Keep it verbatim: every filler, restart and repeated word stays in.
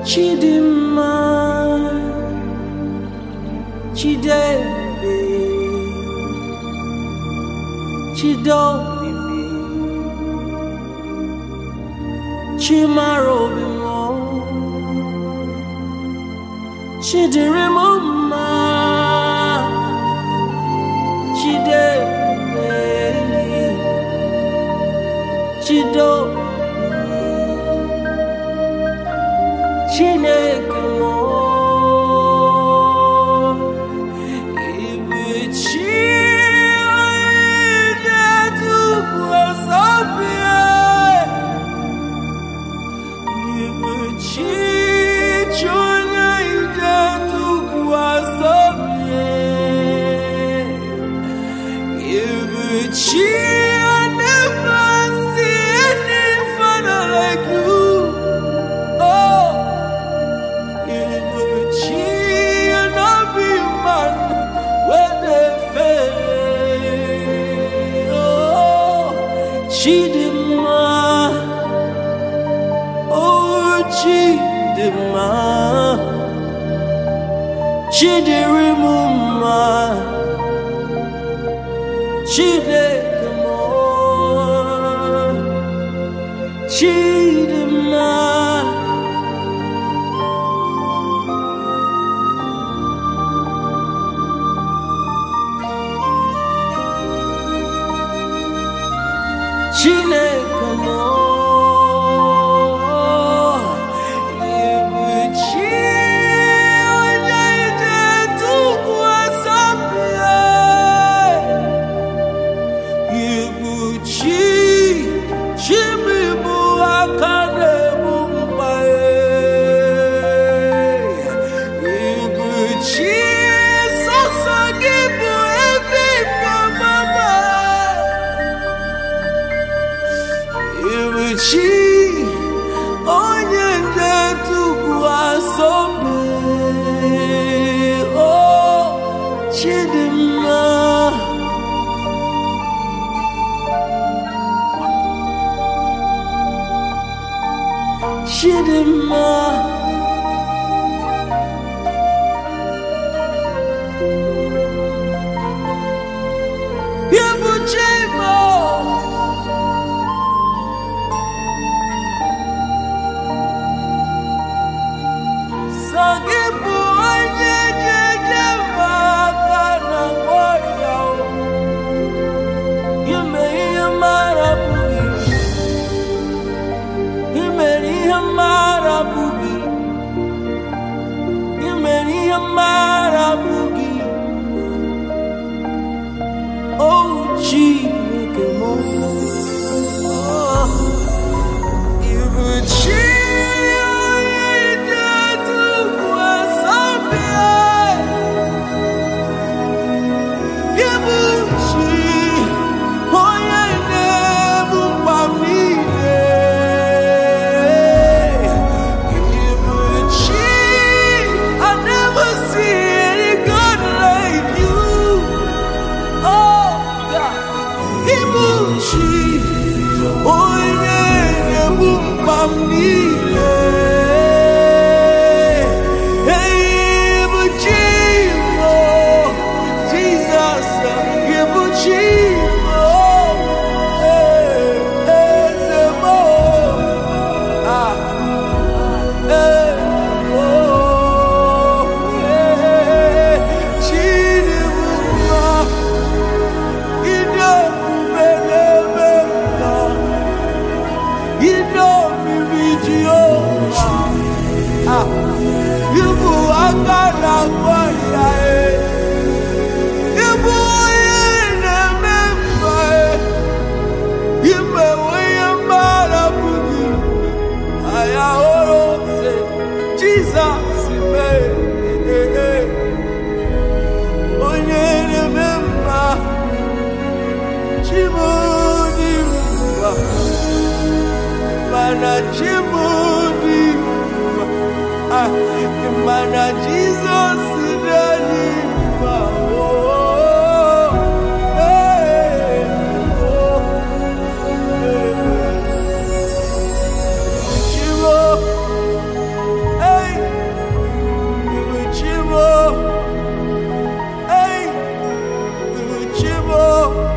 Chidima, Chidebe, Chidomimi, Chimarobimo, Chidirimuma, Chidebe, Chidomimi, Chineke mo ibuchi ide tukwa sabie ibuchi chona ide tukwa sabie ibuchi I never see any father like you. Chidima, oh Chidima, Chidirimuma, Chidekamo, Chidima, Chineke mo ibuchi onye ide tukwa sabie ibuchi chimibu aka na-ebu mkpae ibuchi sọsọ gị bụ ebe mama ibuchi onye nde tukwa sabie oh Chidima Chidima ibuchi mo Sagibu onye jeje maka na ngoya ime ihe mara bụghị imere ihe mara bụghị imere ihe mara bụghị oh Chineke mo ibuchi You know me, oh.